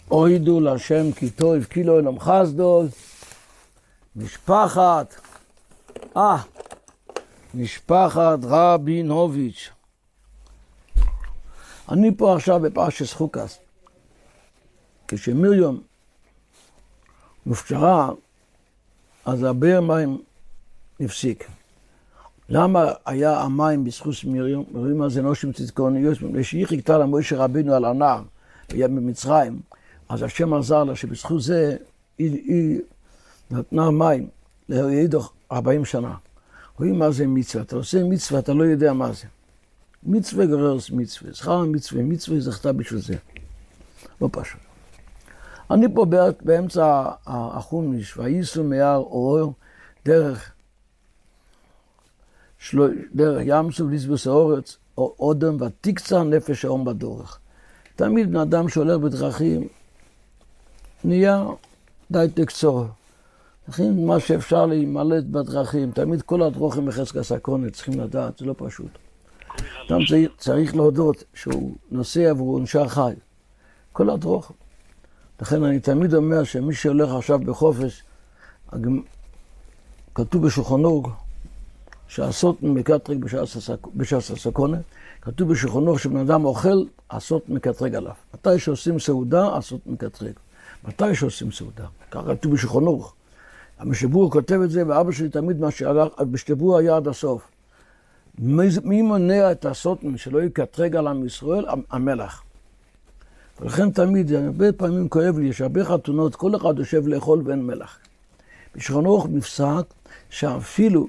אוידו להשם כי טוב כי לא אלום חסדו. משפחת רבינוביץ'. אני פה עכשיו בפרשת חוקת. כשמרים נפטרה, אז הבאר מים נפסיק. למה היה המים בזכות מרים? רואים מה זה נושים צדקוניות, כשהיא חיכתה למשה רבינו על הנהר, והיה במצרים, אז השם עזר לה שבזכות זה היא נתנה מים להידוך 40 שנה. רואים מה זה מצווה, אתה עושה מצווה, אתה לא יודע מה זה. מצווה גררס מצווה, זכר מצווה, מצווה זכתה בשביל זה. לא פשוט. אני פה באמצע החומש, וייסעו מהר אור דרך ים סוף לסבוס האורץ, או אודם ותקצר נפש האום בדורך. תמיד בן אדם שהולך בדרכים, נהיה די תקצור. לכן מה שאפשר להימלט בדרכים, תמיד כל הדרוכים בחזקת סכונת, צריכים לדעת, זה לא פשוט. אדם צריך להודות שהוא נוסע והוא נשאר חי. כל הדרוכים. לכן אני תמיד אומר שמי שהולך עכשיו בחופש, כתוב בשולחן ערוך, שעשות מקטרג בשעת הסכונת, כתוב בשולחן ערוך שבן אדם אוכל, עשות מקטרג עליו. מתי שעושים סעודה, עשות מקטרג. מתי שעושים סעודה? ככה כתוב בשולחן ערוך. המשבור כותב את זה, ואבא שלי תמיד מה שבשתבוע היה עד הסוף. מי מונע את הסוטן שלא יקטרג על עם ישראל? המלך. ולכן תמיד, הרבה פעמים כואב לי, יש הרבה חתונות, כל אחד יושב לאכול ואין מלך. בשולחן ערוך נפסק שאפילו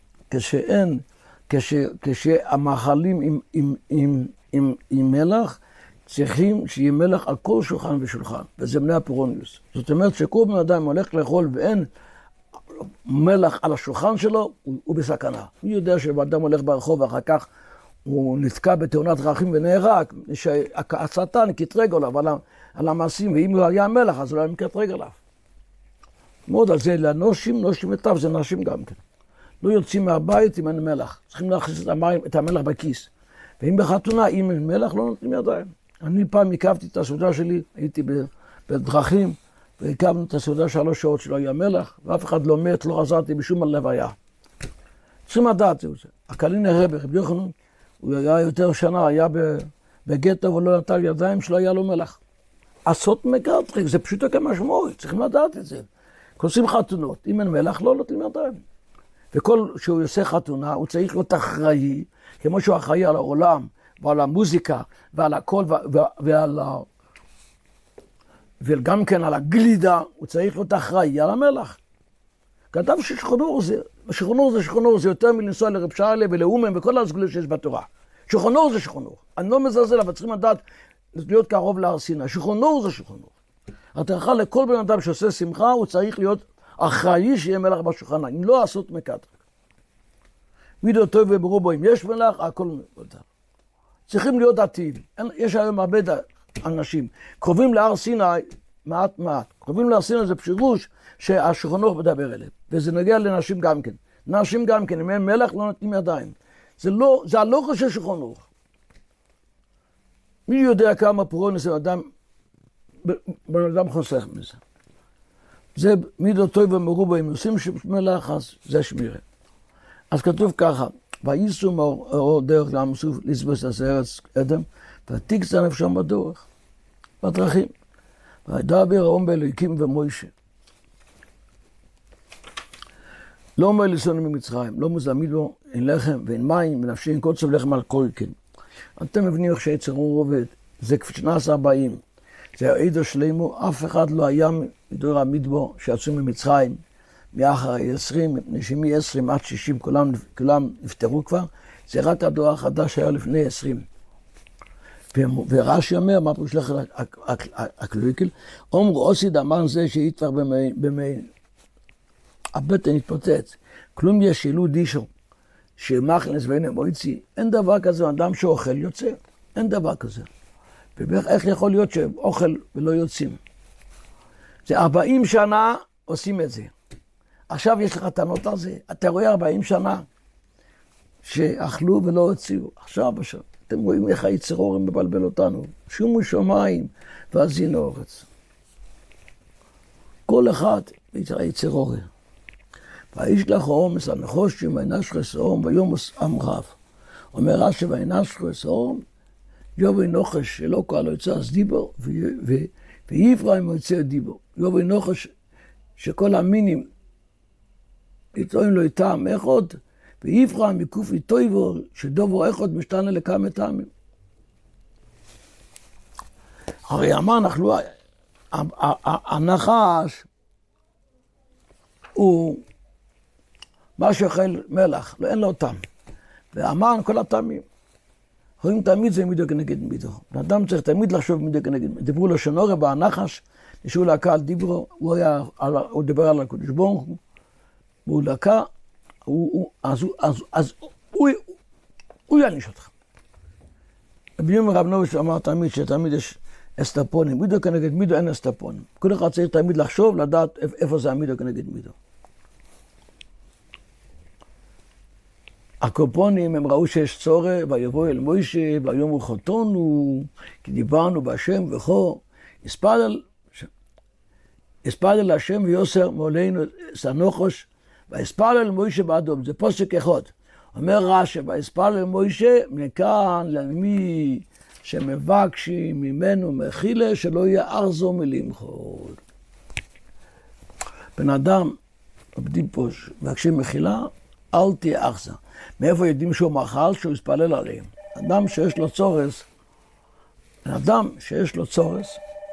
כשהמאכלים עם מלח, צריכים שיהיה מלח על כל שולחן ושולחן, וזה בני הפרוניוס. זאת אומרת שכל בן אדם הולך לאכול ואין מלח על השולחן שלו, הוא בסכנה. מי יודע שבאדם הולך ברחוב ואחר כך הוא נתקע בתאונת דרכים ונהרג, שהשטן קטרג עליו על המעשים, ואם הוא היה מלח אז הוא לא היה מקטרג עליו. מאוד על זה לנושים, נושים וטף, זה נשים גם כן. לא יוצאים מהבית אם אין מלח, צריכים להכניס את המלח בכיס. ואם בחתונה, אם אין מלח, לא נותנים ידיים. אני פעם עיכבתי את הסעודה שלי, הייתי בדרכים, ועיכבנו את הסעודה 3 שעות שלא היה מלח, ואף אחד לא מת, לא עזרתי בשום הלוויה. צריכים לדעת את זה. הקלין הרבי, רבי יוחנן, הוא היה יותר שנה, היה בגטו ולא נטל ידיים שלא היה לו מלח. עשות מקטרג, זה פשוט כמשמעות, צריכים לדעת את זה. עושים חתונות, אם אין מלח, לא נותנים ידיים. וכל שהוא עושה חתונה, הוא צריך להיות אחראי, כמו שהוא אחראי על העולם, ועל המוזיקה, ועל הכל, וגם כן על הגלידה, הוא צריך להיות אחראי על המלח. כתב ששכונור זה יותר מלנסוע לרב שיילה ולאומן וכל הסגולות שיש בתורה. שכונור זה שכונור. אני לא מזלזל, אבל צריכים לדעת להיות קרוב להר סיני. שכונור זה שכונור. הטרחה לכל בן אדם שעושה שמחה, הוא צריך להיות אחראי שיהיה מלח בשולחן. אם לא לעשות מקטרג. מידו טוב וברובו, אם יש מלח, הכל מותר. צריכים להיות דתיים. יש היום הרבה אנשים. קרובים להר סיני, מעט. קרובים להר סיני זה פירוש שהשכונוך מדבר אליהם. וזה נוגע לנשים גם כן. נשים גם כן, אם אין מלח לא נותנים ידיים. זה הלוך של שכונוך. מי יודע כמה פורונס בן אדם חוסך מזה. זה מידו טוב ומרובו, אם עושים מלח, אז זה שמירה. אז כתוב ככה, וייסעו מאור דרך ים סוף לסבוס ארץ אדם, ותקצר נפשם בדרך, בדרכים. וידבר האום באלוהיקים ומוישה. לא אומר לסענו ממצרים, לא מזמיד בו, אין לחם ואין מים, ונפשי אין קוצב לחם על קורקין. אתם מבינים איך שיצר הוא עובד, זה כפשנס 40. זה העידו שלמו, אף אחד לא היה מדור המדבור שיצאו ממצרים, מאחר 20, מפני שמ-20 עד 60 כולם נפטרו כבר, זה רק הדור החדש היה לפני 20. ורש"י אומר, מה פירוש לך הקלויקל? אומרו עושי דמן זה שיתפר במי, הבטן התפוצץ. כלום יש שילוד דישו, שמכנס ואין מויצי, אין דבר כזה, אדם שאוכל יוצא, אין דבר כזה. ואיך יכול להיות שאוכל ולא יוצאים? זה 40 שנה עושים את זה. עכשיו יש לך טענות על זה, אתה רואה 40 שנה שאכלו ולא הוציאו. עכשיו אתם רואים איך היצר אורם מבלבל אותנו. שומו שמיים ואזינו אורץ. כל אחד יצר אורי. וישלח העומס הנחושים וינשכו סאום ויומוס עם רב. אומר רש"י וינשכו סאום, יובי נחש שלא קהל יוצא אז דיבור, ויפרעים יוצא דיבור. יובי נחש שכל המינים יצאוים לו איתם אחד, ויפרעים יקוף איתו שדובו אחד משתנה לכמה טעמים. הרי אמרנו, הנחש הוא מה שאוכל מלח, אין לו טעם. ואמרנו כל הטעמים. רואים תמיד זה מידו כנגד מידו. האדם צריך תמיד לחשוב מידו כנגד מידו. דיברו לו שנורא בנחש, נשאו לקה על דיברו, הוא דיבר על הקדוש ברוך הוא, והוא לקה, אז הוא יעניש אותך. רבי רב נובש אמר תמיד שתמיד יש אסטפונים, מידו כנגד מידו אין אסטפונים. כל אחד צריך תמיד לחשוב, לדעת איפה זה המידו כנגד מידו. הקופונים הם ראו שיש צורך, ויבואו אל מוישה, ויאמרו חטאנו, כי דיברנו בהשם וכו, יספלל השם ויוסר מעולנו סנוחוש, ויספלל מוישה באדום, זה פוסק אחד. אומר רש"י, ויספלל מוישה, מכאן למי שמבקשים ממנו מחילה, שלא יהיה ארזו מלמחול. בן אדם, עובדים פה, מבקשים מחילה, אל תהיה אכזר. מאיפה יודעים שהוא מאכל? שהוא יספלל עליהם. אדם שיש לו צורס,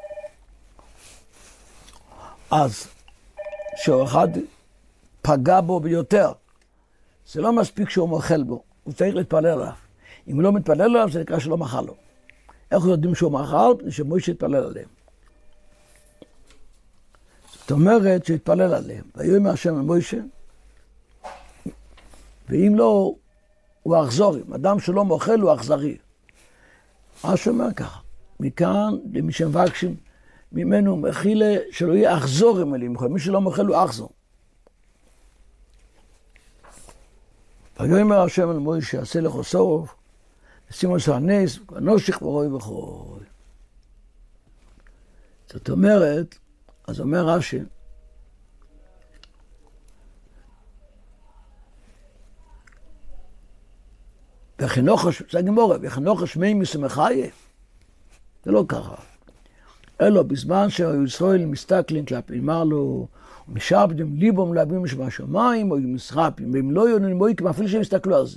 אז שהוא אחד פגע בו ביותר, זה לא מספיק שהוא מאכל בו, הוא צריך להתפלל עליו. אם הוא לא מתפלל עליו, זה נקרא שלא מאכל לו. איך יודעים שהוא מאכל? שמוישה יתפלל עליהם. זאת אומרת שיתפלל עליהם. ויאמר השם למוישה, ואם לא, הוא אכזרי. אדם שלא מאכל הוא אכזרי. מה שאומר ככה, מכאן למי שמבקשים ממנו מחילה שלא יהיה אכזורי מלמחול. מי שלא מאכל הוא אכזר. ויאמר השם אל מוישה, עשה לך סוף, ושימו עשה הנס, ונושך ורוי וחוי. זאת אומרת, אז אומר רש"י, וחנוכש, זה גמורה, וחנוכש מי מסמכיה. זה לא ככה. אלו, בזמן שהיו ישראל מסתכלים כלפי מעלו, ומשעבדים ליבם להבין שבשמיים, או מסרפים, והם לא יהיו נמויקים, אפילו שהם הסתכלו על זה.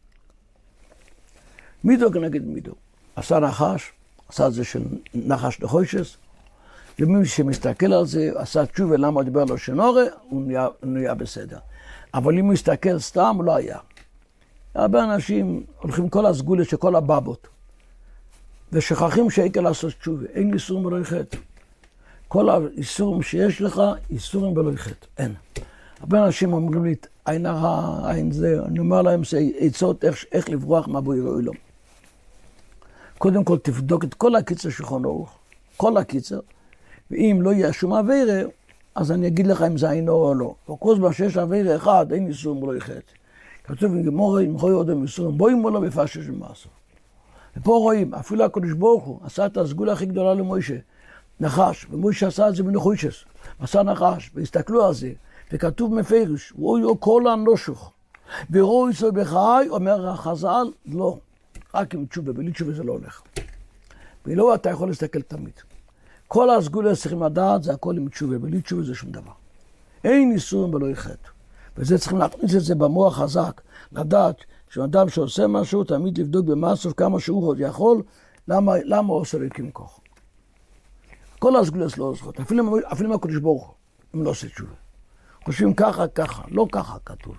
מידו כנגד מידו. עשה נחש, עשה את זה של נחש נחושס, ומי שמסתכל על זה, עשה תשובה למה דיבר לו שנורא, הוא נהיה בסדר. אבל אם הוא הסתכל סתם, הוא לא היה. הרבה אנשים הולכים כל הסגולה של כל הבבות, ושכחים שאין לעשות תשובה, אין איסורים ולא חטא. כל האיסורים שיש לך, איסורים ולא חטא, אין. הרבה אנשים אומרים לי, עין הרע, עין זה, אני אומר להם, זה עצות איך לברוח מהבורא עולם. קודם כל תבדוק את כל הקיצר של שולחן ערוך, כל הקיצר, ואם לא יהיה שום עבירה, אז אני אגיד לך אם זה עינו או לא. וכל זמן שיש עבירה אחד, אין איסורים ולא חטא. כתוב עם גמורה, אם חוי עוד המסורים, בואי מולו בפשע של מעשו. ופה רואים, אפילו הקדוש ברוך הוא עשה את הסגולה הכי גדולה למוישה, נחש, ומוישה עשה את זה בנחושס, עשה נחש, והסתכלו על זה, וכתוב מפרש, רואו כל הנושך, ורואו יצא בחי, אומר החז"ל, לא, רק עם תשובה, בלי תשובה זה לא הולך. ולא אתה יכול להסתכל תמיד. כל הסגולה צריכים לדעת, זה הכל עם תשובה, בלי תשובה זה שום דבר. אין איסורים ולא חטא. וזה צריכים להכניס את זה במוח חזק, לדעת שאדם שעושה משהו, תמיד לבדוק במעשיו כמה שהוא עוד יכול, למה הוא עושה להקים כוח. כל הסגולת לא עושות, אפילו מהקדוש ברוך הוא, אם לא עושה תשובה. חושבים ככה, לא ככה כתוב.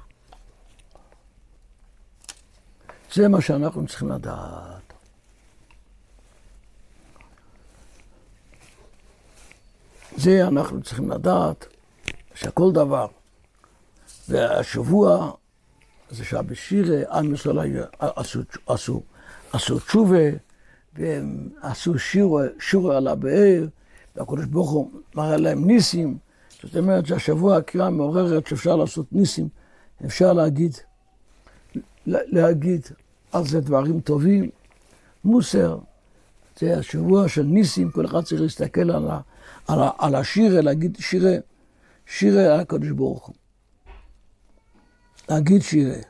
זה מה שאנחנו צריכים לדעת. זה אנחנו צריכים לדעת, שכל דבר, והשבוע זה שבשירה עם ישראל עשו תשובה, והם עשו שיר על הבאר, והקדוש ברוך הוא מראה להם ניסים. זאת אומרת שהשבוע הקריאה מעוררת שאפשר לעשות ניסים, אפשר להגיד על זה דברים טובים. מוסר, זה השבוע של ניסים, כל אחד צריך להסתכל על השירה, להגיד שירה. שירי הקדוש ברוך הוא. להגיד שירי.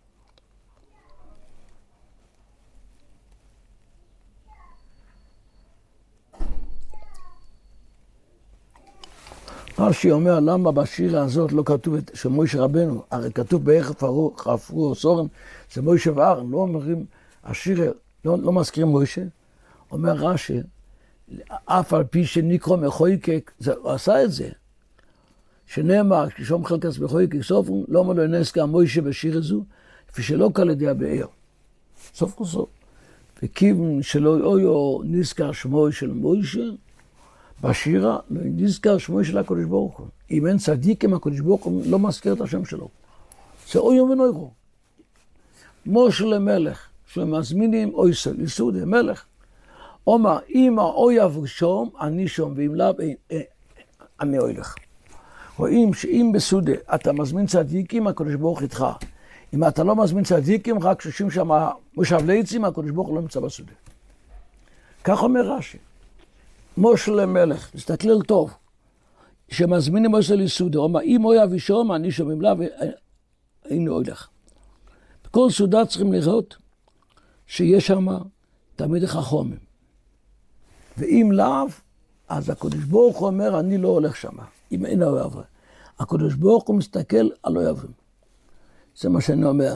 רש"י אומר, למה בשיר הזאת לא כתוב של מוישה רבנו? הרי כתוב בערך חפרו סורם, זה מוישה ואהרון, לא אומרים, השיר לא מזכירים מוישה. אומר רש"י, אף על פי שנקרא מחויקק, הוא עשה את זה. שנאמר, כששום חלקס מחויקק סופרום, לא אומר לו נזכר מוישה בשיר הזו, כפי שלא קל ידי הבאר. סוף כל סוף. וכיוון שלא יהיו נזכר שמו של מוישה, בשירה לא נזכר שמו של הקדוש ברוך הוא. אם אין צדיקים, הקדוש ברוך הוא לא מזכיר את השם שלו. זה אוי ונוירו. משה למלך, שמזמינים אוי סליסודי, מלך. אומר, אם האוי אבו שום, אני שום, ואם לאו, אני הולך. רואים שאם בסודה אתה מזמין צדיקים, הקדוש ברוך איתך. אם אתה לא מזמין צדיקים, רק שושים שם מושב ליצים, הקדוש ברוך לא נמצא בסודה. כך אומר רש"י. משה למלך, תסתכל טוב, שמזמינים משה ליסודה, אומר, אם אוי אבו שום, אני שום, ואם לאו, אני הולך. בכל סעודה צריכים לראות שיש שם תלמידי חכמים. ואם לאו, אז הקדוש ברוך הוא אומר, אני לא הולך שם, אם אין אוהב. הקדוש ברוך הוא מסתכל על אוהבים. זה מה שאני אומר.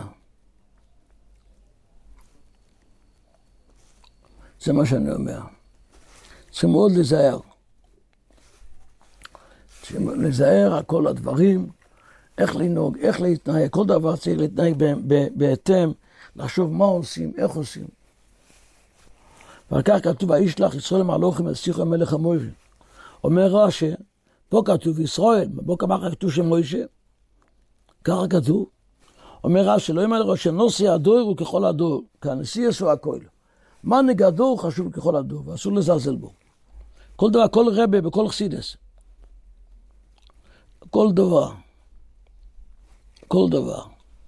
זה מה שאני אומר. צריכים מאוד להיזהר. צריכים להיזהר על כל הדברים, איך לנהוג, איך להתנהג, כל דבר צריך להתנהג בהתאם, לחשוב מה עושים, איך עושים. ועל כך כתוב, הישלח ישראל מהלוכים ישיחו המלך המוישה. אומר רש"י, פה כתוב ישראל, בוא כמה כתוב שם מוישה, ככה כתוב. אומר רש"י, לא יאמר ראש נושא הדור הוא ככל הדור, כנשיא יעשו הכל. מנהיג הדור חשוב ככל הדור, ואסור לזלזל בו. כל דבר, כל רבי בכל חסידס. כל דבר. כל דבר.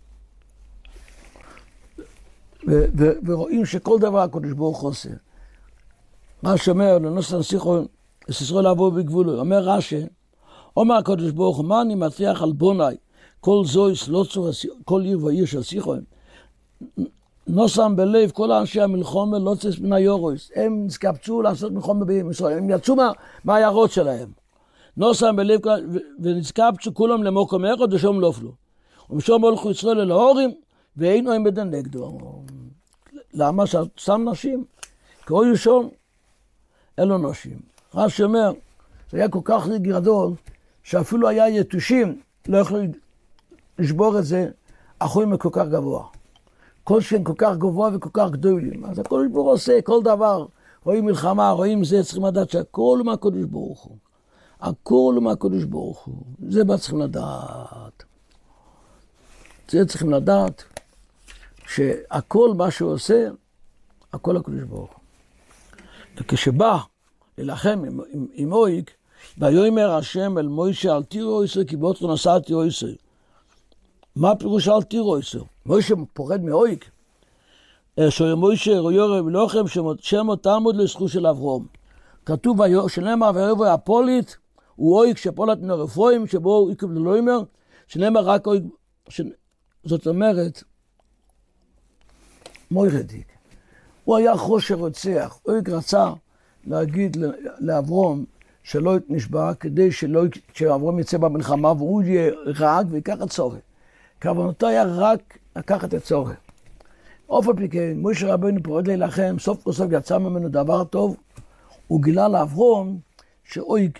ורואים שכל דבר הקדוש ברוך הוא עושה. רש"י אומר, לנושא נסיכו, ישראל לעבור בגבולו. אומר רש"י, אומר הקדוש ברוך הוא, מה אני מטריח על בוני, כל זויס, לא צור, כל עיר ועיר של סיכו. נוסם בלב, כל האנשי המלחומה, לא צס מן היורויס. הם נזקפצו לעשות מלחומה בישראל. הם יצאו מהעיירות שלהם. נוסם בלב, ונזקפצו כולם למוקום אחד, ושום לא אפלו. ומשום הולכו ישראל אל ההורים, ואינו הם בדן נגדו. למה? שם נשים. כי אוי שום, אלו נשים. רש"י אומר, זה היה כל כך גדול, שאפילו היה יתושים, לא יכלו לשבור את זה, אחורים כל כך גבוה. כל שהם כל כך גבוה וכל כך גדולים. אז הקדוש ברוך הוא עושה כל דבר. רואים מלחמה, רואים זה, צריכים לדעת שהכל מהקדוש ברוך הוא. הכל מהקדוש ברוך הוא. זה מה צריכים לדעת. זה צריכים לדעת שהכל מה שהוא עושה, הכל הקדוש ברוך הוא. וכשבא ללחם עם אויג, ויאמר השם אל מוישה אל תירו ישראל כי באותו נסעתי ישראל. מה פירוש אל תירו ישראל? מוישה פוחד מאויג. שמוישה יורה ולוחם שמו תעמוד לזכות של אברהם. כתוב שנאמר ויבוא הפולית, הוא אויג שפולת מן הרפואים שבו הוא יקבל לא אומר, שנאמר רק אויג, זאת אומרת, מוירדיק. הוא היה חושר רוצח, אויג רצה להגיד לאברהם שלא נשבע כדי שאברהם יצא במלחמה והוא יהיה רעג ויקח את צורך. כוונתו היה רק לקחת את צורך. אוף על פי כן, מוישה רבנו פורד להילחם, סוף כל סוף יצא ממנו דבר טוב, הוא גילה לאברהם שאויג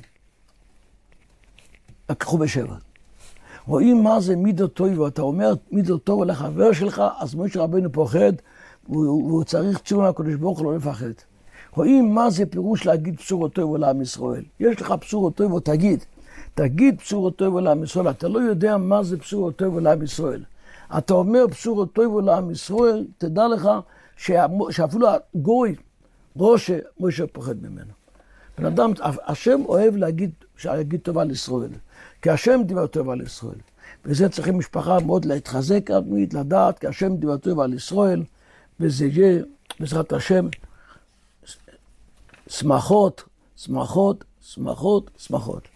לקחו בשבט. רואים מה זה מידות טוב, ואתה אומר מידות טוב לחבר שלך, אז מוישה רבנו פוחד, והוא צריך תשובה מהקדוש ברוך הוא לא לפחד. רואים מה זה פירוש להגיד בשורות טוב לעם ישראל. יש לך בשורות טוב, תגיד בשורות טוב לעם ישראל. אתה לא יודע מה זה בשורות טוב לעם ישראל. אתה אומר בשורות טוב לעם ישראל, תדע לך שאפילו הגוי, ראש מוישה פוחד ממנו. בן אדם, השם אוהב להגיד טובה לישראל, כי השם דיבר טובה לישראל. וזה צריכים משפחה מאוד להתחזק, לדעת, כי השם דיבר טובה לישראל, וזה יהיה, בעזרת השם, שמחות, שמחות, שמחות, שמחות.